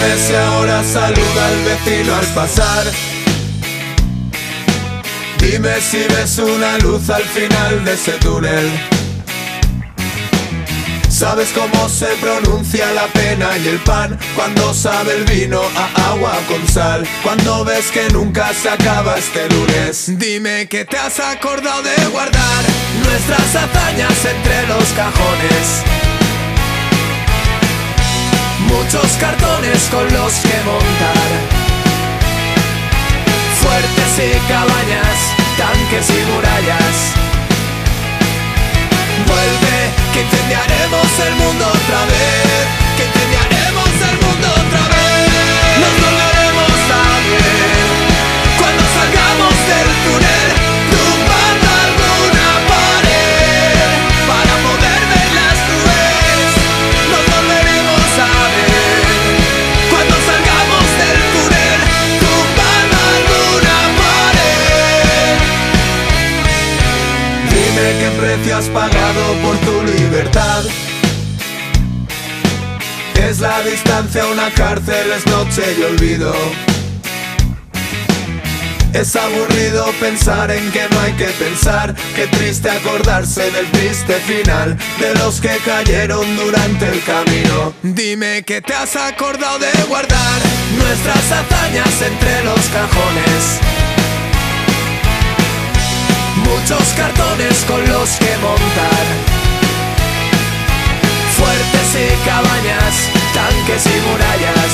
Dime si ahora saluda al vecino al pasar. Dime si ves una luz al final de ese túnel. ¿Sabes cómo se pronuncia la pena y el pan? Cuando sabe el vino a agua con sal. Cuando ves que nunca se acaba este lunes. Dime que te has acordado de guardar nuestras hazañas entre los cajones. Muchos cartones con los que montar. Fuertes y cabañas, tanques y murallas. Vuelve, que incendiaremos el mundo otra vez. Que incendiaremos el mundo otra vez. Nos volveremos a ver cuando salgamos del túnel, tumbando alguna pared para poder ver las nubes. Nos volveremos a ver cuando salgamos del túnel, tumbando alguna pared. Dime qué precio has pagado por tu libertad. Es la distancia a una cárcel, es noche y olvido. Es aburrido pensar en que no hay que pensar. Qué triste acordarse del triste final de los que cayeron durante el camino. Dime que te has acordado de guardar nuestras hazañas entre los cajones. Muchos cartones con los que montar. Fuertes y cabañas, tanques y murallas.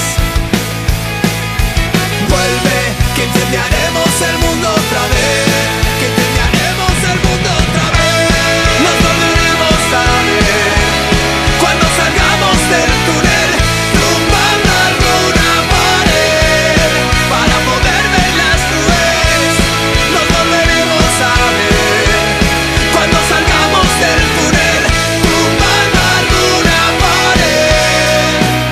Vuelve, que incendiaremos el mundo otra vez. Que incendiaremos el mundo otra vez. Nos volveremos a ver cuando salgamos del túnel, tumbando alguna pared para poder ver las nubes. Nos volveremos a ver cuando salgamos del túnel, tumbando alguna pared.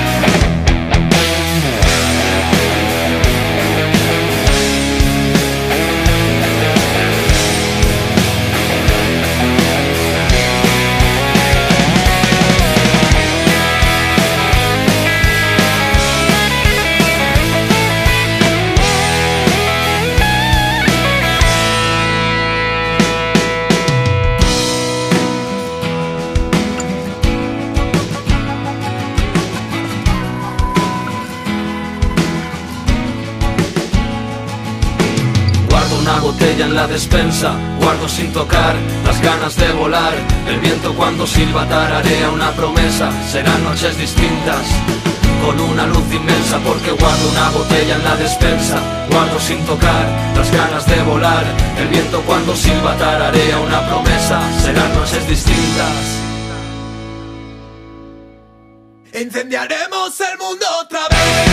Guardo una botella en la despensa, guardo sin tocar las ganas de volar. El viento cuando silba tararea una promesa, serán noches distintas con una luz inmensa. Porque guardo una botella en la despensa, guardo sin tocar las ganas de volar. El viento cuando silba tararea una promesa, serán noches distintas. Incendiaremos el mundo otra vez.